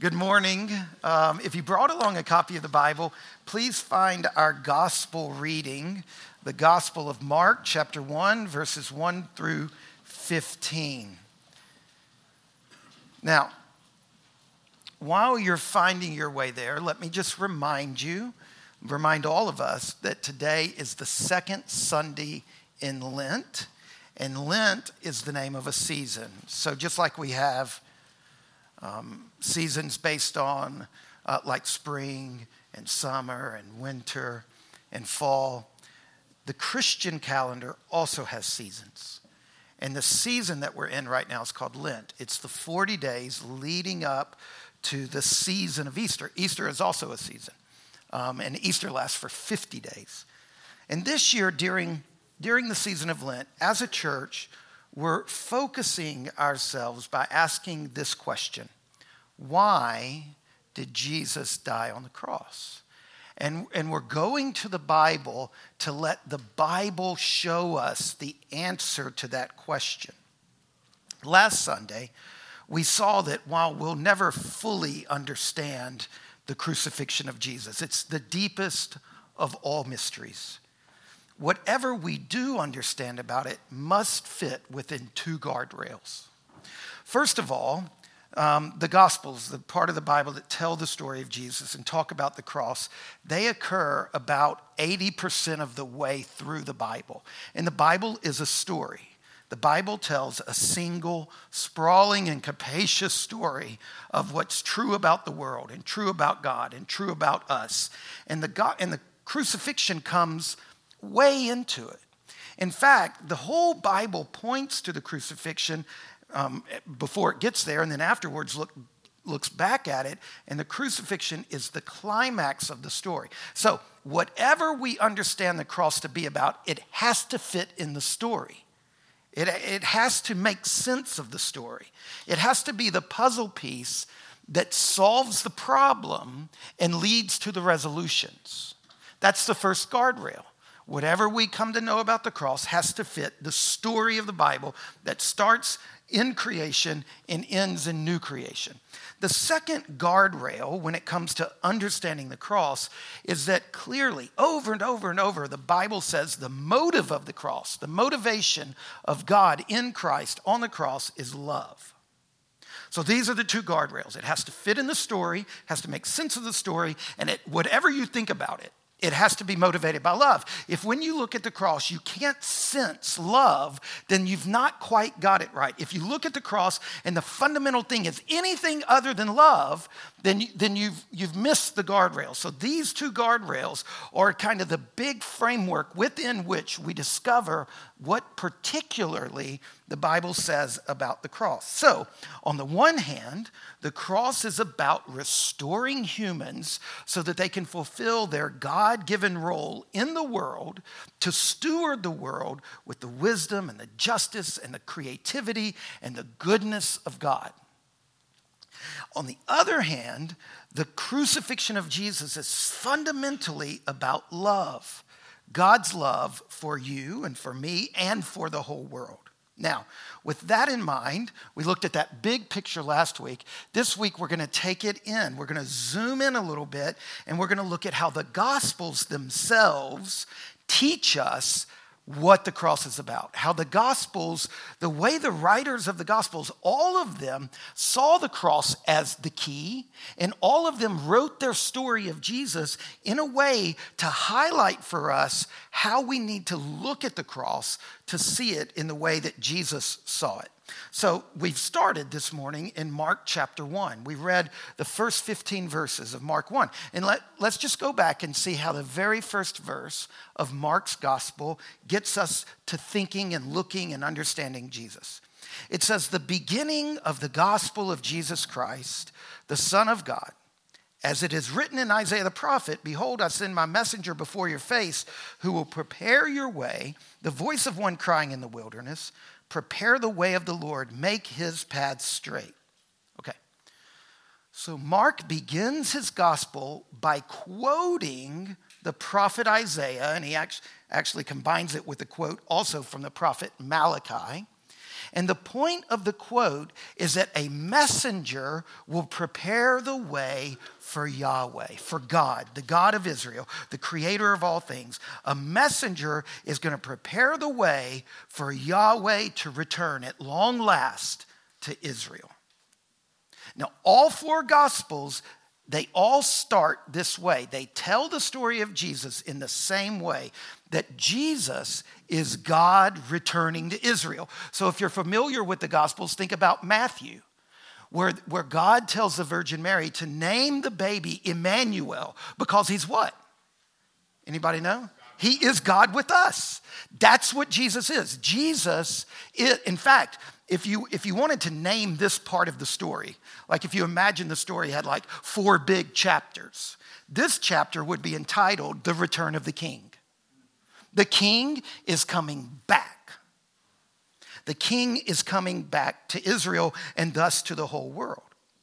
Good morning. If you brought along a copy of the Bible, please find our gospel reading, the Gospel of Mark, chapter 1, verses 1 through 15. Now, while you're finding your way there, let me just remind all of us, that today is the second Sunday in Lent, and Lent is the name of a season. So just like we have seasons based on like spring and summer and winter and fall, the Christian calendar also has seasons. And the season that we're in right now is called Lent. It's the 40 days leading up to the season of Easter. Easter is also a season. And Easter lasts for 50 days. And this year, during the season of Lent, as a church, we're focusing ourselves by asking this question: why did Jesus die on the cross? And we're going to the Bible to let the Bible show us the answer to that question. Last Sunday, we saw that while we'll never fully understand the crucifixion of Jesus, it's the deepest of all mysteries. Whatever we do understand about it must fit within two guardrails. First of all, the Gospels, the part of the Bible that tell the story of Jesus and talk about the cross, they occur about 80% of the way through the Bible. And the Bible is a story. The Bible tells a single, sprawling and capacious story of what's true about the world and true about God and true about us. And the crucifixion comes way into it. In fact, the whole Bible points to the crucifixion before it gets there, and then afterwards looks back at it, and the crucifixion is the climax of the story. So whatever we understand the cross to be about, it has to fit in the story. It has to make sense of the story. It has to be the puzzle piece that solves the problem and leads to the resolutions. That's the first guardrail. Whatever we come to know about the cross has to fit the story of the Bible that starts in creation and ends in new creation. The second guardrail when it comes to understanding the cross is that clearly, over and over and over, the Bible says the motive of the cross, the motivation of God in Christ on the cross is love. So these are the two guardrails. It has to fit in the story, has to make sense of the story, and whatever you think about it, it has to be motivated by love. If when you look at the cross, you can't sense love, then you've not quite got it right. If you look at the cross and the fundamental thing is anything other than love, then you've missed the guardrails. So these two guardrails are kind of the big framework within which we discover what particularly the Bible says about the cross. So on the one hand, the cross is about restoring humans so that they can fulfill their God-given role in the world to steward the world with the wisdom and the justice and the creativity and the goodness of God. On the other hand, the crucifixion of Jesus is fundamentally about love. God's love for you and for me and for the whole world. Now, with that in mind, we looked at that big picture last week. This week, we're going to take it in. We're going to zoom in a little bit, and we're going to look at how the Gospels themselves teach us what the cross is about. How the Gospels, the way the writers of the Gospels, all of them saw the cross as the key, and all of them wrote their story of Jesus in a way to highlight for us how we need to look at the cross to see it in the way that Jesus saw it. So we've started this morning in Mark chapter 1. We read the first 15 verses of Mark 1. And let's just go back and see how the very first verse of Mark's gospel gets us to thinking and looking and understanding Jesus. It says, "The beginning of the gospel of Jesus Christ, the Son of God. As it is written in Isaiah the prophet, behold, I send my messenger before your face who will prepare your way, the voice of one crying in the wilderness, prepare the way of the Lord, make his paths straight." Okay. So Mark begins his gospel by quoting the prophet Isaiah, and he actually combines it with a quote also from the prophet Malachi. And the point of the quote is that a messenger will prepare the way for Yahweh, for God, the God of Israel, the creator of all things. A messenger is going to prepare the way for Yahweh to return at long last to Israel. Now, all four Gospels, they all start this way. They tell the story of Jesus in the same way, that Jesus is God returning to Israel. So if you're familiar with the Gospels, think about Matthew, where God tells the Virgin Mary to name the baby Emmanuel, because he's what? Anybody know? He is God with us. That's what Jesus is. Jesus is, in fact, if you wanted to name this part of the story, like if you imagine the story had like 4 big chapters, this chapter would be entitled The Return of the King. The king is coming back. The king is coming back to Israel and thus to the whole world.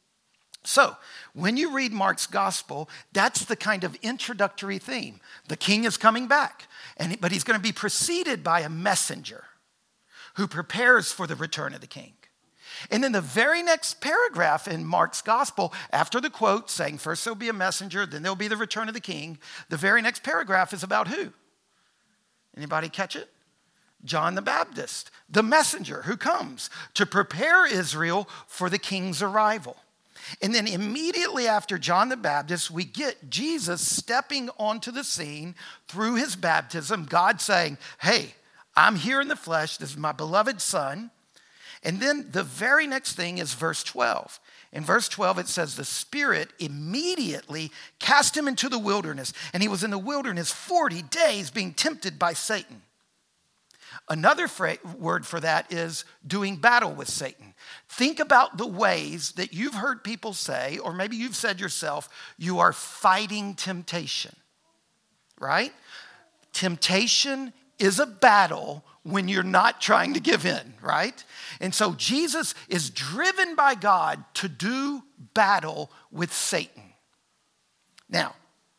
So, when you read Mark's gospel, that's the kind of introductory theme. The king is coming back, but he's going to be preceded by a messenger who prepares for the return of the king. And then the very next paragraph in Mark's gospel, after the quote saying, first there'll be a messenger, then there'll be the return of the king, the very next paragraph is about who? Anybody catch it? John the Baptist, the messenger who comes to prepare Israel for the king's arrival. And then immediately after John the Baptist, we get Jesus stepping onto the scene through his baptism, God saying, hey, I'm here in the flesh. This is my beloved son. And then the very next thing is verse 12. In verse 12, it says, the Spirit immediately cast him into the wilderness, and he was in the wilderness 40 days being tempted by Satan. Another word for that is doing battle with Satan. Think about the ways that you've heard people say, or maybe you've said yourself, you are fighting temptation, right? Temptation is a battle when you're not trying to give in, right? And so Jesus is driven by God to do battle with Satan. Now,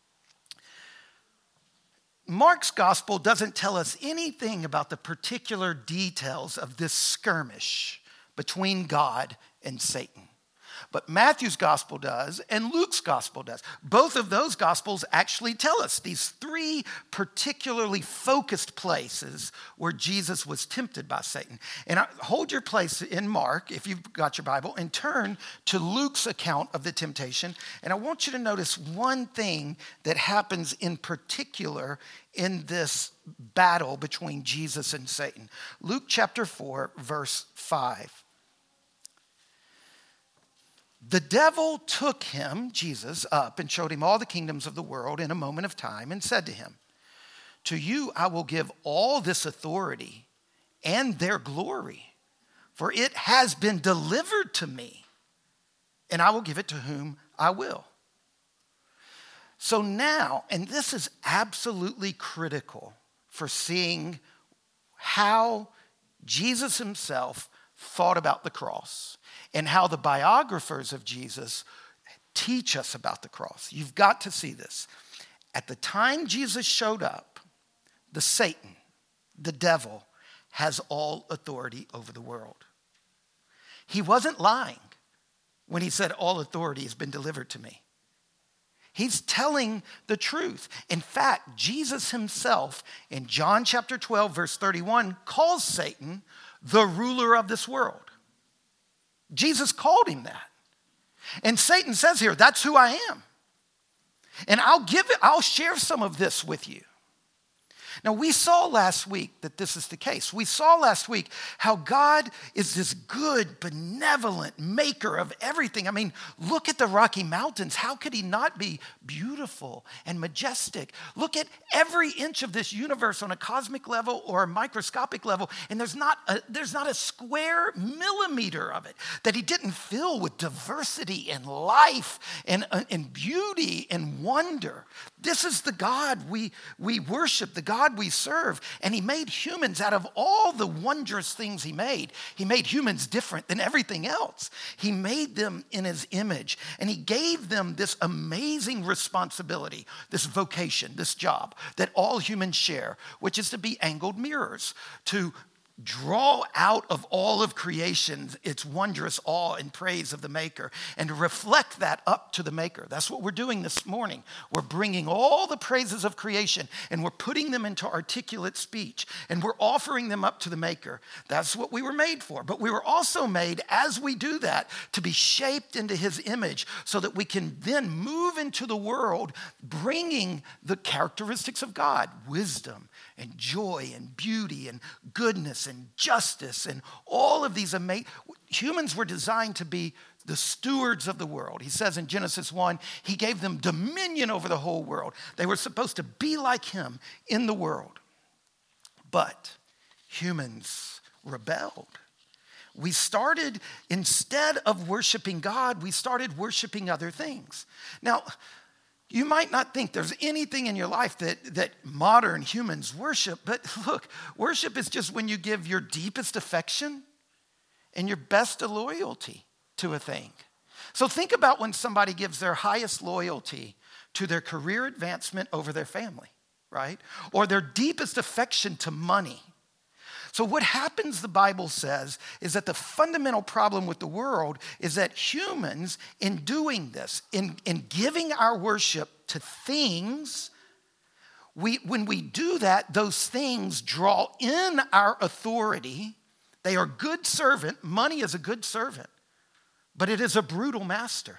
Mark's gospel doesn't tell us anything about the particular details of this skirmish between God and Satan. But Matthew's gospel does, and Luke's gospel does. Both of those gospels actually tell us these 3 particularly focused places where Jesus was tempted by Satan. And hold your place in Mark, if you've got your Bible, and turn to Luke's account of the temptation. And I want you to notice one thing that happens in particular in this battle between Jesus and Satan. Luke chapter 4, verse 5. The devil took him, Jesus, up and showed him all the kingdoms of the world in a moment of time and said to him, to you I will give all this authority and their glory, for it has been delivered to me, and I will give it to whom I will. So now, and this is absolutely critical for seeing how Jesus himself thought about the cross and how the biographers of Jesus teach us about the cross. You've got to see this. At the time Jesus showed up, the Satan, the devil, has all authority over the world. He wasn't lying when he said all authority has been delivered to me. He's telling the truth. In fact, Jesus himself in John chapter 12, verse 31, calls Satan the ruler of this world. Jesus called him that. And Satan says here, that's who I am. And I'll share some of this with you. Now, we saw last week that this is the case. We saw last week how God is this good, benevolent maker of everything. I mean, look at the Rocky Mountains. How could he not be beautiful and majestic? Look at every inch of this universe on a cosmic level or a microscopic level, and there's not a square millimeter of it that he didn't fill with diversity and life and beauty and wonder. This is the God we worship, the God we serve. And he made humans out of all the wondrous things he made. He made humans different than everything else. He made them in his image. And he gave them this amazing responsibility, this vocation, this job that all humans share, which is to be angled mirrors, to draw out of all of creation its wondrous awe and praise of the Maker, and to reflect that up to the Maker. That's what we're doing this morning. We're bringing all the praises of creation and we're putting them into articulate speech and we're offering them up to the Maker. That's what we were made for. But we were also made, as we do that, to be shaped into his image so that we can then move into the world bringing the characteristics of God: wisdom and joy and beauty and goodness and justice and all of these amazing. Humans were designed to be the stewards of the world. He says in Genesis 1, he gave them dominion over the whole world. They were supposed to be like him in the world. But humans rebelled. We started, instead of worshiping God, we started worshiping other things. Now, you might not think there's anything in your life that modern humans worship, but look, worship is just when you give your deepest affection and your best loyalty to a thing. So think about when somebody gives their highest loyalty to their career advancement over their family, right? Or their deepest affection to money. So what happens, the Bible says, is that the fundamental problem with the world is that humans, in doing this, in giving our worship to things, when we do that, those things draw in our authority. They are good servant. Money is a good servant, but it is a brutal master.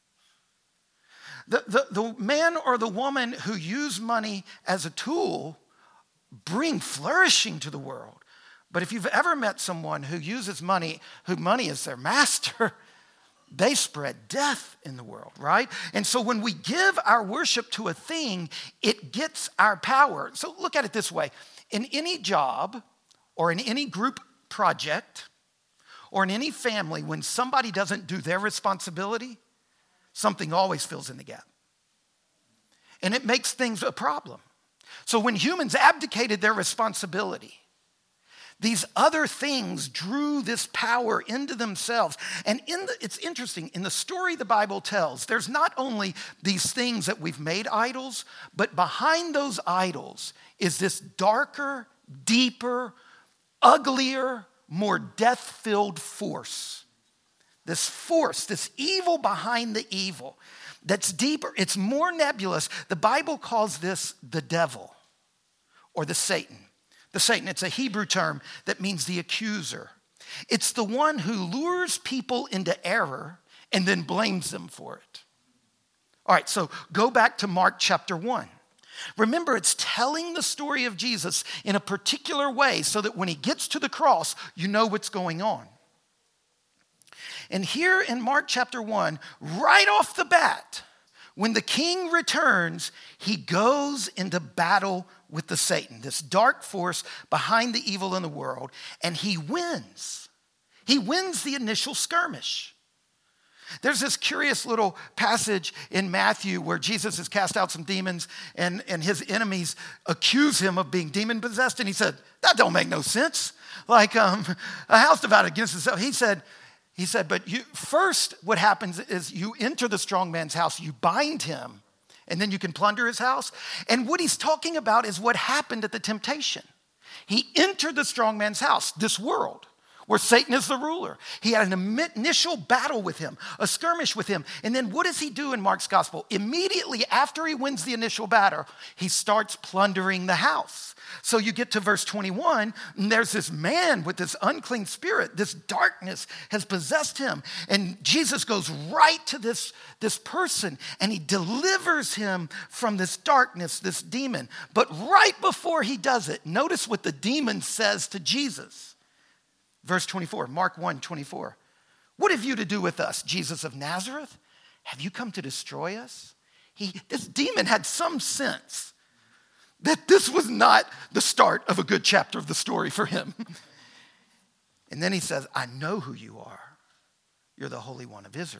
The man or the woman who use money as a tool bring flourishing to the world. But if you've ever met someone who uses money, who money is their master, they spread death in the world, right? And so when we give our worship to a thing, it gets our power. So look at it this way. In any job or in any group project or in any family, when somebody doesn't do their responsibility, something always fills in the gap. And it makes things a problem. So when humans abdicated their responsibility, these other things drew this power into themselves. And it's interesting, in the story the Bible tells, there's not only these things that we've made idols, but behind those idols is this darker, deeper, uglier, more death-filled force. This force, this evil behind the evil, that's deeper. It's more nebulous. The Bible calls this the devil or the Satan. The Satan, it's a Hebrew term that means the accuser. It's the one who lures people into error and then blames them for it. All right, so go back to Mark chapter 1. Remember, it's telling the story of Jesus in a particular way so that when he gets to the cross, you know what's going on. And here in Mark chapter 1, right off the bat, when the king returns, he goes into battle with the Satan, this dark force behind the evil in the world, and he wins. He wins the initial skirmish. There's this curious little passage in Matthew where Jesus has cast out some demons and his enemies accuse him of being demon-possessed, and he said, that don't make no sense. Like a house divided against itself. He said, but first what happens is you enter the strong man's house, you bind him, and then you can plunder his house. And what he's talking about is what happened at the temptation. He entered the strong man's house, this world, where Satan is the ruler. He had an initial battle with him, a skirmish with him. And then what does he do in Mark's gospel? Immediately after he wins the initial battle, he starts plundering the house. So you get to verse 21, and there's this man with this unclean spirit. This darkness has possessed him. And Jesus goes right to this person, and he delivers him from this darkness, this demon. But right before he does it, notice what the demon says to Jesus. Verse 24, Mark 1:24. What have you to do with us, Jesus of Nazareth? Have you come to destroy us? This demon had some sense that this was not the start of a good chapter of the story for him. And then he says, I know who you are. You're the Holy One of Israel.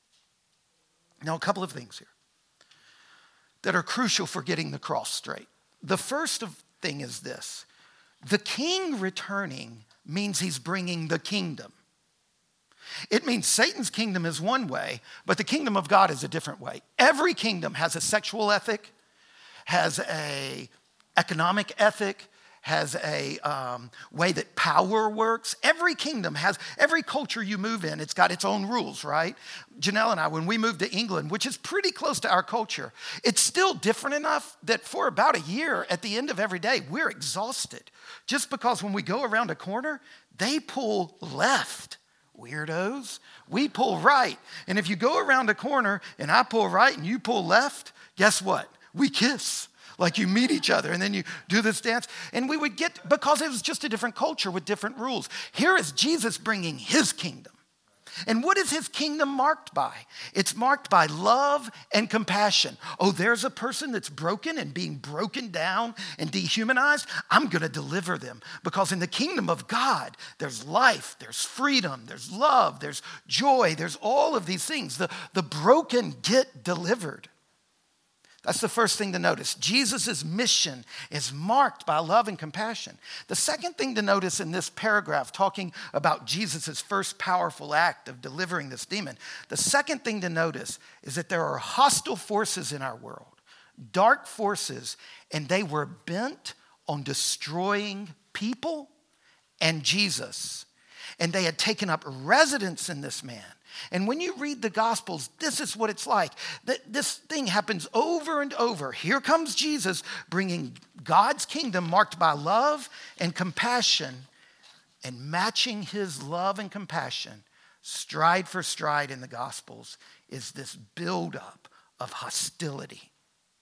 Now, a couple of things here that are crucial for getting the cross straight. The first thing is this. The king returning means he's bringing the kingdom. It means Satan's kingdom is one way, but the kingdom of God is a different way. Every kingdom has a sexual ethic, has an economic ethic, has a way that power works. Every kingdom has, every culture you move in, it's got its own rules, right? Janelle and I, when we moved to England, which is pretty close to our culture, it's still different enough that for about a year, at the end of every day, we're exhausted. Just because when we go around a corner, they pull left. Weirdos. We pull right. And if you go around a corner and I pull right and you pull left, guess what? We kiss. Like you meet each other and then you do this dance. And we would get, because it was just a different culture with different rules. Here is Jesus bringing his kingdom. And what is his kingdom marked by? It's marked by love and compassion. Oh, there's a person that's broken and being broken down and dehumanized. I'm going to deliver them. Because in the kingdom of God, there's life, there's freedom, there's love, there's joy, there's all of these things. The broken get delivered. That's the first thing to notice. Jesus' mission is marked by love and compassion. The second thing to notice in this paragraph, talking about Jesus' first powerful act of delivering this demon, the second thing to notice is that there are hostile forces in our world, dark forces, and they were bent on destroying people and Jesus. And they had taken up residence in this man. And when you read the Gospels, this is what it's like. This thing happens over and over. Here comes Jesus bringing God's kingdom marked by love and compassion, and matching his love and compassion stride for stride in the Gospels is this buildup of hostility.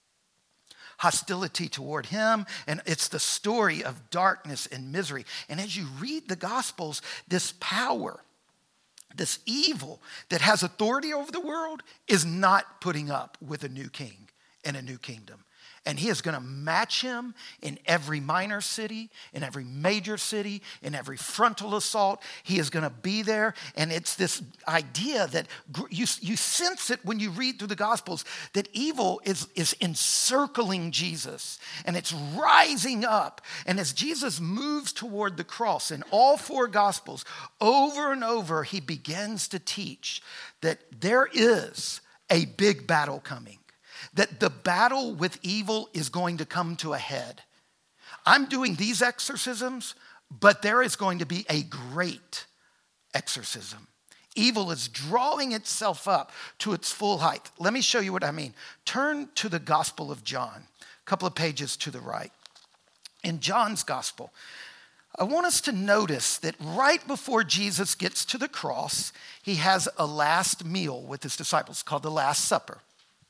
Hostility toward him, and it's the story of darkness and misery. And as you read the Gospels, this power, this evil that has authority over the world is not putting up with a new king and a new kingdom. And he is going to match him in every minor city, in every major city, in every frontal assault. He is going to be there. And it's this idea that you sense it when you read through the Gospels, that evil is encircling Jesus and it's rising up. And as Jesus moves toward the cross in all four Gospels, over and over, he begins to teach that there is a big battle coming. That the battle with evil is going to come to a head. I'm doing these exorcisms, but there is going to be a great exorcism. Evil is drawing itself up to its full height. Let me show you what I mean. Turn to the Gospel of John, a couple of pages to the right. In John's Gospel, I want us to notice that right before Jesus gets to the cross, he has a last meal with his disciples called the Last Supper.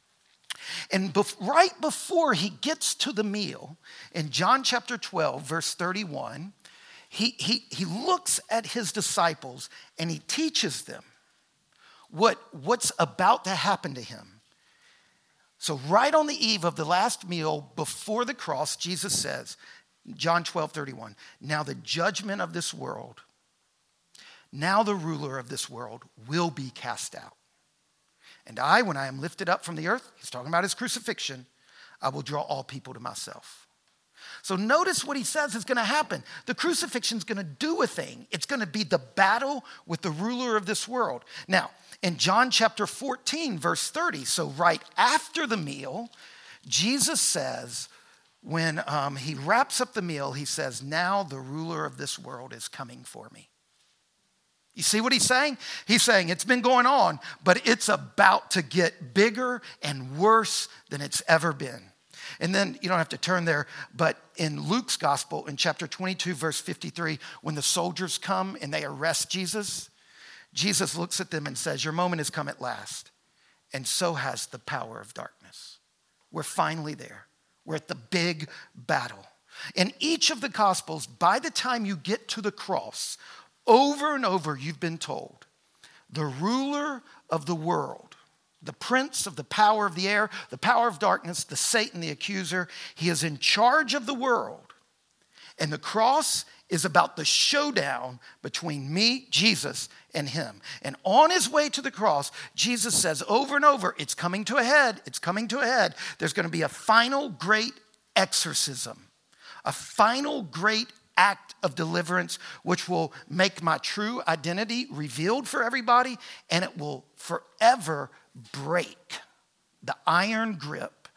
And right before he gets to the meal, in John chapter 12, verse 31, he looks at his disciples and he teaches them what's about to happen to him. So right on the eve of the last meal before the cross, Jesus says, John 12, 31, now the judgment of this world, now the ruler of this world will be cast out. And I, when I am lifted up from the earth, he's talking about his crucifixion, I will draw all people to myself. So notice what he says is going to happen. The crucifixion is going to do a thing. It's going to be the battle with the ruler of this world. Now, in John chapter 14, verse 30, so right after the meal, Jesus says, when he wraps up the meal, he says, now the ruler of this world is coming for me. You see what he's saying? He's saying it's been going on, but it's about to get bigger and worse than it's ever been. And then you don't have to turn there, but in Luke's gospel, in chapter 22, verse 53, when the soldiers come and they arrest Jesus, Jesus looks at them and says, your moment has come at last. And so has the power of darkness. We're finally there. We're at the big battle. In each of the gospels, by the time you get to the cross, over and over, you've been told, the ruler of the world, the prince of the power of the air, the power of darkness, the Satan, the accuser, he is in charge of the world. And the cross is about the showdown between me, Jesus, and him. And on his way to the cross, Jesus says over and over, it's coming to a head, it's coming to a head. There's going to be a final great exorcism, a final great act of deliverance, which will make my true identity revealed for everybody, and it will forever break the iron grip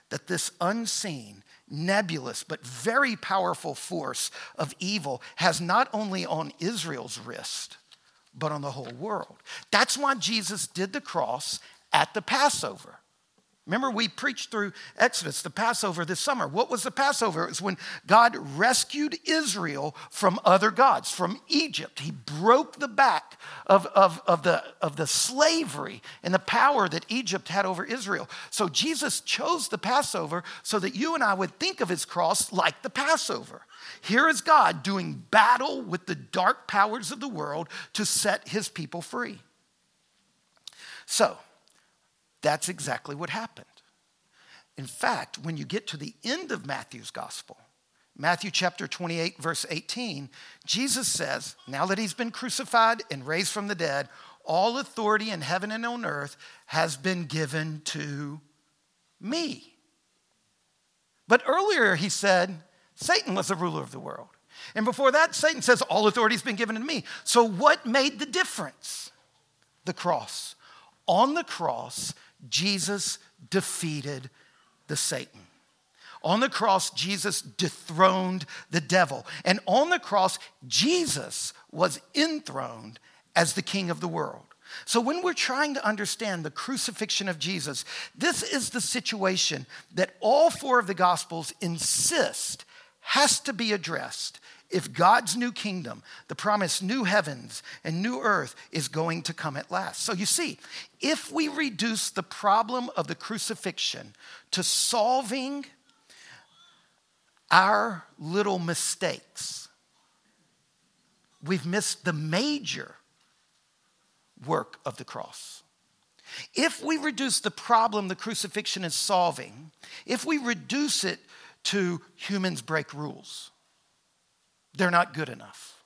that this unseen, nebulous, but very powerful force of evil has not only on Israel's wrist, but on the whole world. That's why Jesus did the cross at the Passover. Remember, we preached through Exodus, the Passover this summer. What was the Passover? It was when God rescued Israel from other gods, from Egypt. He broke the back of the slavery and the power that Egypt had over Israel. So Jesus chose the Passover so that you and I would think of his cross like the Passover. Here is God doing battle with the dark powers of the world to set his people free. So, that's exactly what happened. In fact, when you get to the end of Matthew's gospel, Matthew chapter 28, verse 18, Jesus says, now that he's been crucified and raised from the dead, all authority in heaven and on earth has been given to me. But earlier he said, Satan was the ruler of the world. And before that, Satan says, all authority has been given to me. So what made the difference? The cross. On the cross, Jesus defeated the Satan. On the cross, Jesus dethroned the devil. And on the cross, Jesus was enthroned as the king of the world. So when we're trying to understand the crucifixion of Jesus, this is the situation that all four of the Gospels insist has to be addressed if God's new kingdom, the promised new heavens and new earth, is going to come at last. So you see, if we reduce the problem of the crucifixion to solving our little mistakes, we've missed the major work of the cross. If we reduce the problem the crucifixion is solving, if we reduce it to humans break rules, they're not good enough.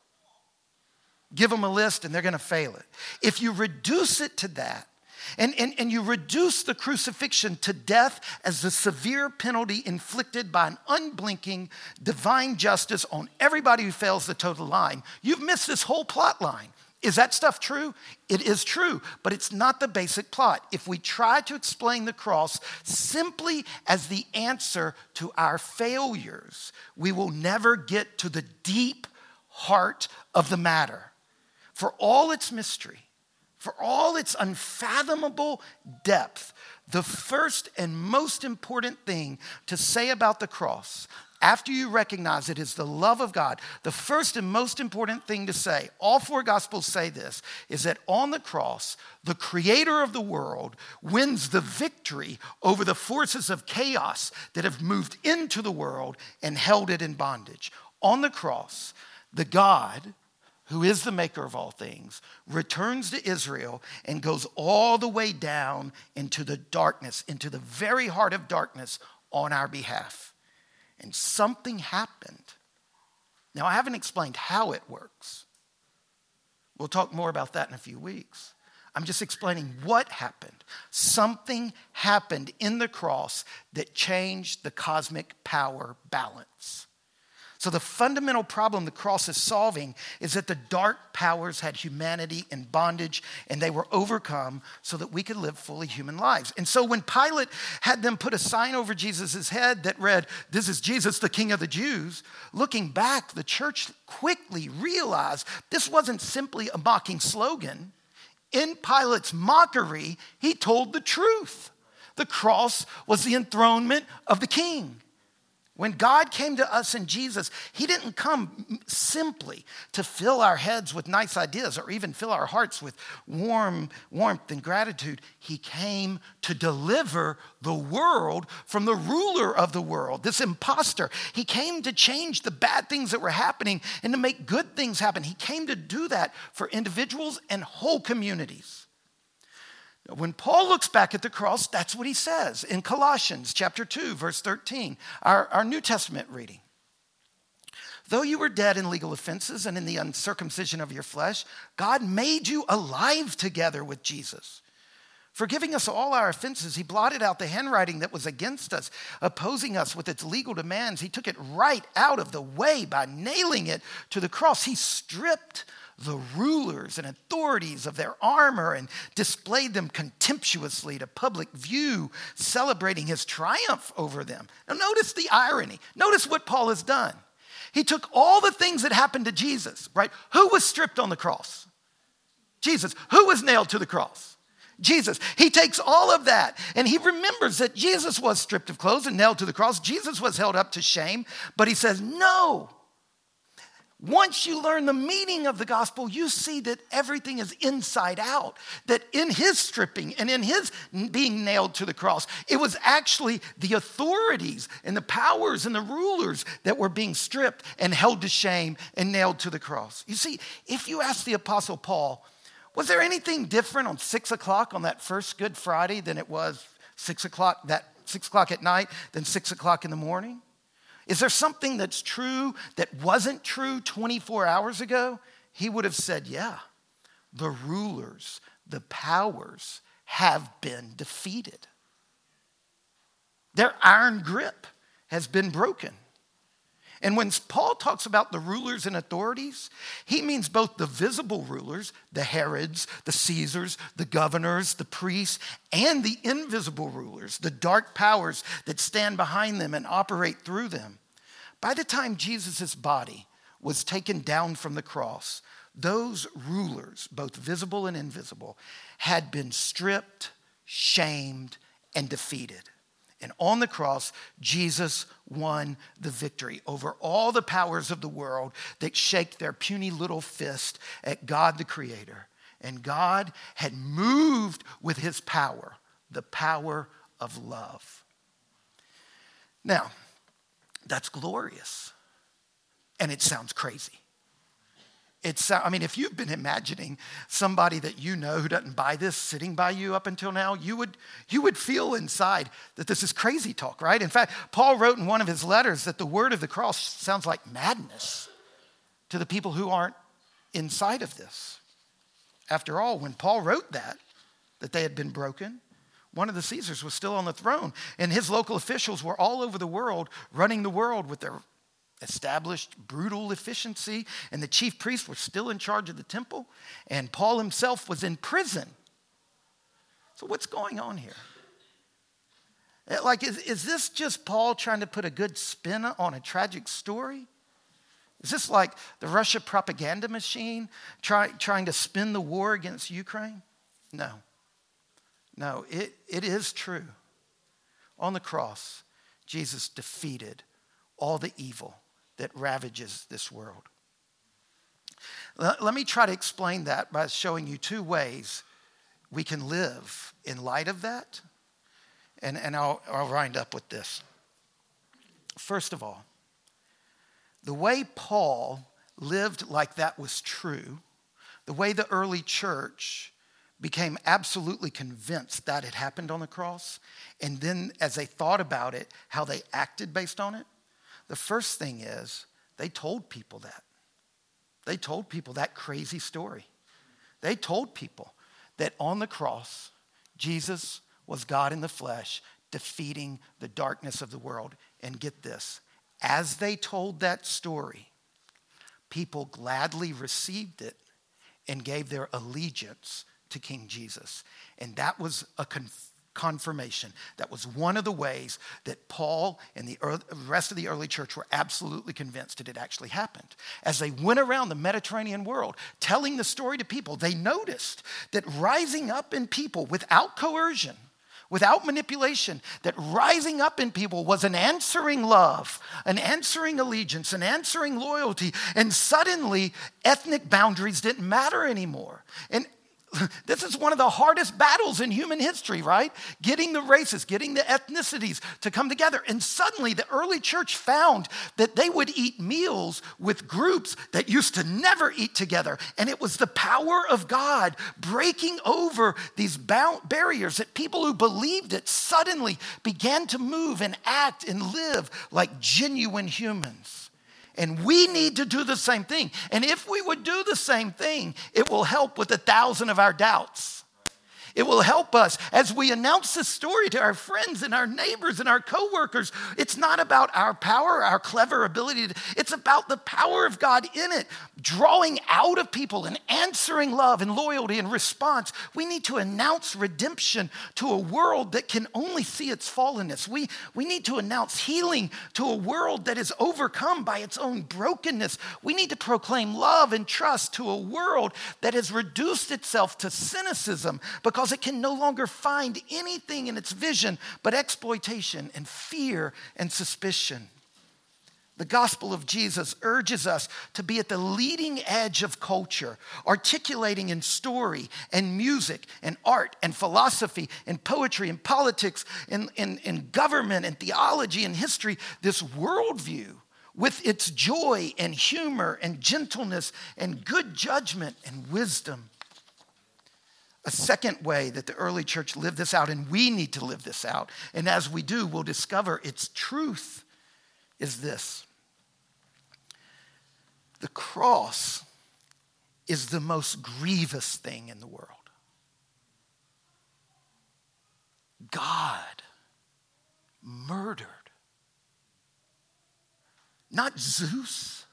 Give them a list and they're going to fail it. If you reduce it to that, and you reduce the crucifixion to death as the severe penalty inflicted by an unblinking divine justice on everybody who fails to toe the line, you've missed this whole plot line. Is that stuff true? It is true, but it's not the basic plot. If we try to explain the cross simply as the answer to our failures, we will never get to the deep heart of the matter. For all its mystery, for all its unfathomable depth, the first and most important thing to say about the cross, after you recognize it is the love of God, the first and most important thing to say, all four Gospels say this, is that on the cross, the creator of the world wins the victory over the forces of chaos that have moved into the world and held it in bondage. On the cross, the God who is the maker of all things, returns to Israel and goes all the way down into the darkness, into the very heart of darkness on our behalf. And something happened. Now, I haven't explained how it works. We'll talk more about that in a few weeks. I'm just explaining what happened. Something happened in the cross that changed the cosmic power balance. So the fundamental problem the cross is solving is that the dark powers had humanity in bondage and they were overcome so that we could live fully human lives. And so when Pilate had them put a sign over Jesus' head that read, "This is Jesus, the King of the Jews," looking back, the church quickly realized this wasn't simply a mocking slogan. In Pilate's mockery, he told the truth. The cross was the enthronement of the king. When God came to us in Jesus, he didn't come simply to fill our heads with nice ideas or even fill our hearts with warmth and gratitude. He came to deliver the world from the ruler of the world, this imposter. He came to change the bad things that were happening and to make good things happen. He came to do that for individuals and whole communities. When Paul looks back at the cross, that's what he says in Colossians chapter 2, verse 13, our New Testament reading. Though you were dead in legal offenses and in the uncircumcision of your flesh, God made you alive together with Jesus. Forgiving us all our offenses, he blotted out the handwriting that was against us, opposing us with its legal demands. He took it right out of the way by nailing it to the cross. He stripped the rulers and authorities of their armor and displayed them contemptuously to public view, celebrating his triumph over them. Now notice the irony. Notice what Paul has done. He took all the things that happened to Jesus, right? Who was stripped on the cross? Jesus. Who was nailed to the cross? Jesus. He takes all of that and he remembers that Jesus was stripped of clothes and nailed to the cross. Jesus was held up to shame, but he says, no. Once you learn the meaning of the gospel, you see that everything is inside out. That in his stripping and in his being nailed to the cross, it was actually the authorities and the powers and the rulers that were being stripped and held to shame and nailed to the cross. You see, if you ask the Apostle Paul, was there anything different on 6 o'clock on that first Good Friday than it was 6 o'clock at night than 6 o'clock in the morning? Is there something that's true that wasn't true 24 hours ago? He would have said, yeah, the rulers, the powers have been defeated. Their iron grip has been broken. And when Paul talks about the rulers and authorities, he means both the visible rulers, the Herods, the Caesars, the governors, the priests, and the invisible rulers, the dark powers that stand behind them and operate through them. By the time Jesus' body was taken down from the cross, those rulers, both visible and invisible, had been stripped, shamed, and defeated. And on the cross, Jesus won the victory over all the powers of the world that shake their puny little fist at God the Creator. And God had moved with his power, the power of love. Now, that's glorious. And it sounds crazy. If you've been imagining somebody that you know who doesn't buy this sitting by you up until now, you would feel inside that this is crazy talk, right? In fact, Paul wrote in one of his letters that the word of the cross sounds like madness to the people who aren't inside of this. After all, when Paul wrote that they had been broken, one of the Caesars was still on the throne, and his local officials were all over the world, running the world with their established brutal efficiency, and the chief priests were still in charge of the temple, and Paul himself was in prison. So what's going on here? Is this just Paul trying to put a good spin on a tragic story? Is this like the Russia propaganda machine trying to spin the war against Ukraine? No, it is true. On the cross, Jesus defeated all the evil that ravages this world. Let me try to explain that by showing you two ways we can live in light of that. And I'll wind up with this. First of all, the way Paul lived like that was true, the way the early church became absolutely convinced that it happened on the cross, and then as they thought about it, how they acted based on it, the first thing is they told people that. They told people that crazy story. They told people that on the cross, Jesus was God in the flesh, defeating the darkness of the world. And get this, as they told that story, people gladly received it and gave their allegiance to King Jesus. And that was a confirmation. That was one of the ways that Paul and the rest of the early church were absolutely convinced that it actually happened. As they went around the Mediterranean world telling the story to people, they noticed that rising up in people without coercion, without manipulation, that rising up in people was an answering love, an answering allegiance, an answering loyalty, and suddenly ethnic boundaries didn't matter anymore. And this is one of the hardest battles in human history, right? Getting the races, getting the ethnicities to come together. And suddenly the early church found that they would eat meals with groups that used to never eat together. And it was the power of God breaking over these barriers that people who believed it suddenly began to move and act and live like genuine humans. And we need to do the same thing. And if we would do the same thing, it will help with 1,000 of our doubts. It will help us as we announce this story to our friends and our neighbors and our coworkers. It's not about our power, our clever ability. It's about the power of God in it, drawing out of people and answering love and loyalty and response. We need to announce redemption to a world that can only see its fallenness. We need to announce healing to a world that is overcome by its own brokenness. We need to proclaim love and trust to a world that has reduced itself to cynicism because it can no longer find anything in its vision but exploitation and fear and suspicion. The gospel of Jesus urges us to be at the leading edge of culture, articulating in story and music and art and philosophy and poetry and politics and government and theology and history this worldview with its joy and humor and gentleness and good judgment and wisdom. A second way that the early church lived this out, and we need to live this out, and as we do, we'll discover its truth, is this. The cross is the most grievous thing in the world. God murdered. Not Zeus.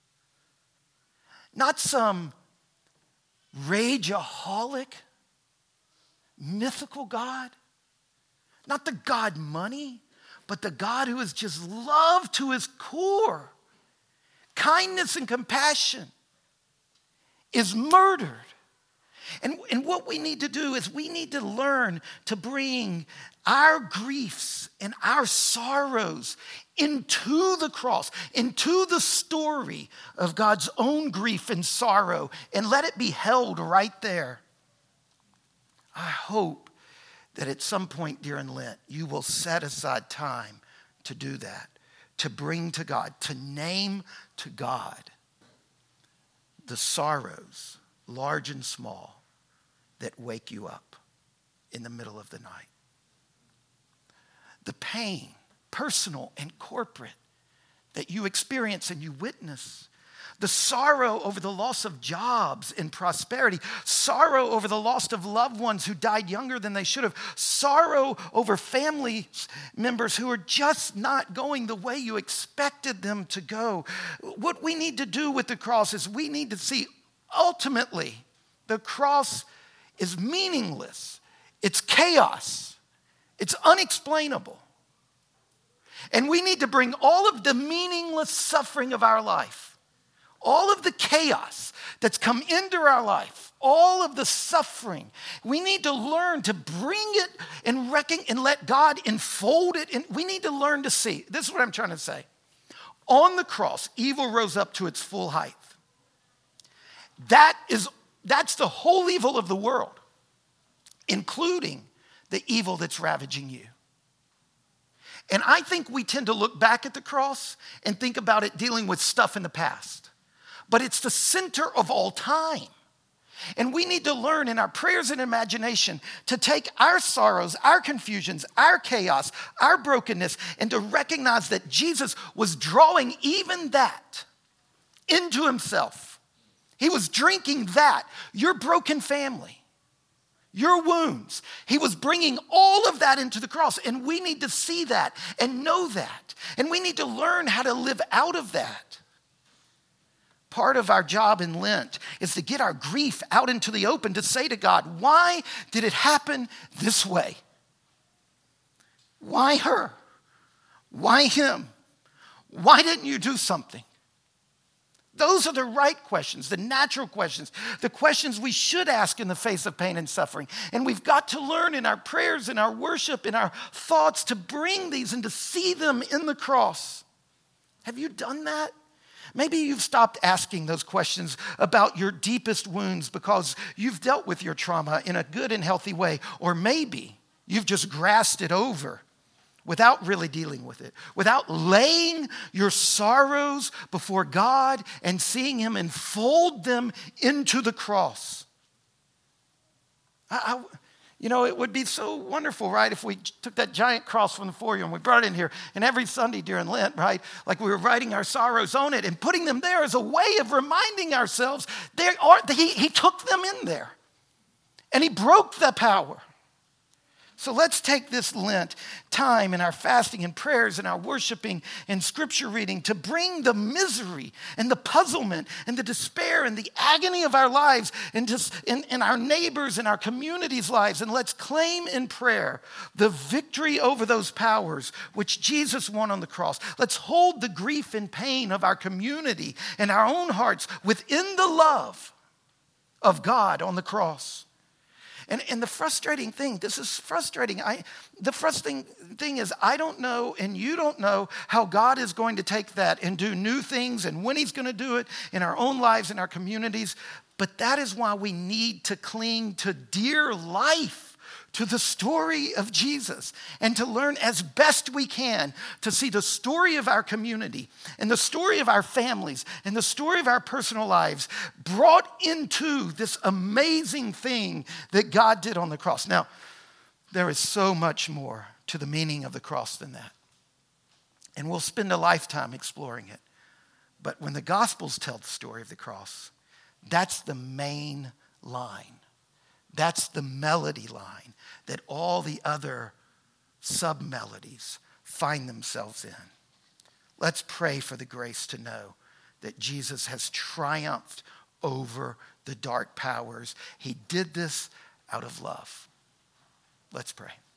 Not some rageaholic, mythical God. Not the God money, but the God who is just love to his core. Kindness and compassion is murdered. And what we need to do is we need to learn to bring our griefs and our sorrows into the cross, into the story of God's own grief and sorrow, and let it be held right there. I hope that at some point during Lent, you will set aside time to do that, to bring to God, to name to God the sorrows, large and small, that wake you up in the middle of the night. The pain, personal and corporate, that you experience and you witness. The sorrow over the loss of jobs and prosperity. Sorrow over the loss of loved ones who died younger than they should have. Sorrow over family members who are just not going the way you expected them to go. What we need to do with the cross is we need to see ultimately the cross is meaningless. It's chaos. It's unexplainable. And we need to bring all of the meaningless suffering of our life, all of the chaos that's come into our life, all of the suffering, we need to learn to bring it and let God enfold it. And we need to learn to see. This is what I'm trying to say. On the cross, evil rose up to its full height. That's the whole evil of the world, including the evil that's ravaging you. And I think we tend to look back at the cross and think about it dealing with stuff in the past. But it's the center of all time. And we need to learn in our prayers and imagination to take our sorrows, our confusions, our chaos, our brokenness, and to recognize that Jesus was drawing even that into himself. He was drinking that, your broken family, your wounds. He was bringing all of that into the cross. And we need to see that and know that. And we need to learn how to live out of that. Part of our job in Lent is to get our grief out into the open, to say to God, why did it happen this way? Why her? Why him? Why didn't you do something? Those are the right questions, the natural questions, the questions we should ask in the face of pain and suffering. And we've got to learn in our prayers, in our worship, in our thoughts to bring these and to see them in the cross. Have you done that? Maybe you've stopped asking those questions about your deepest wounds because you've dealt with your trauma in a good and healthy way. Or maybe you've just grasped it over without really dealing with it, without laying your sorrows before God and seeing him enfold them into the cross. It would be so wonderful, right, if we took that giant cross from the foyer and we brought it in here, and every Sunday during Lent, right, like we were writing our sorrows on it and putting them there as a way of reminding ourselves he took them in there. And he broke the power. So let's take this Lent time in our fasting and prayers and our worshiping and scripture reading to bring the misery and the puzzlement and the despair and the agony of our lives in our neighbors and our communities' lives. And let's claim in prayer the victory over those powers which Jesus won on the cross. Let's hold the grief and pain of our community and our own hearts within the love of God on the cross. And the frustrating thing, this is frustrating. The frustrating thing is I don't know and you don't know how God is going to take that and do new things and when he's going to do it in our own lives, in our communities. But that is why we need to cling to dear life, to the story of Jesus, and to learn as best we can to see the story of our community and the story of our families and the story of our personal lives brought into this amazing thing that God did on the cross. Now, there is so much more to the meaning of the cross than that. And we'll spend a lifetime exploring it. But when the Gospels tell the story of the cross, that's the main line. That's the melody line that all the other sub-melodies find themselves in. Let's pray for the grace to know that Jesus has triumphed over the dark powers. He did this out of love. Let's pray.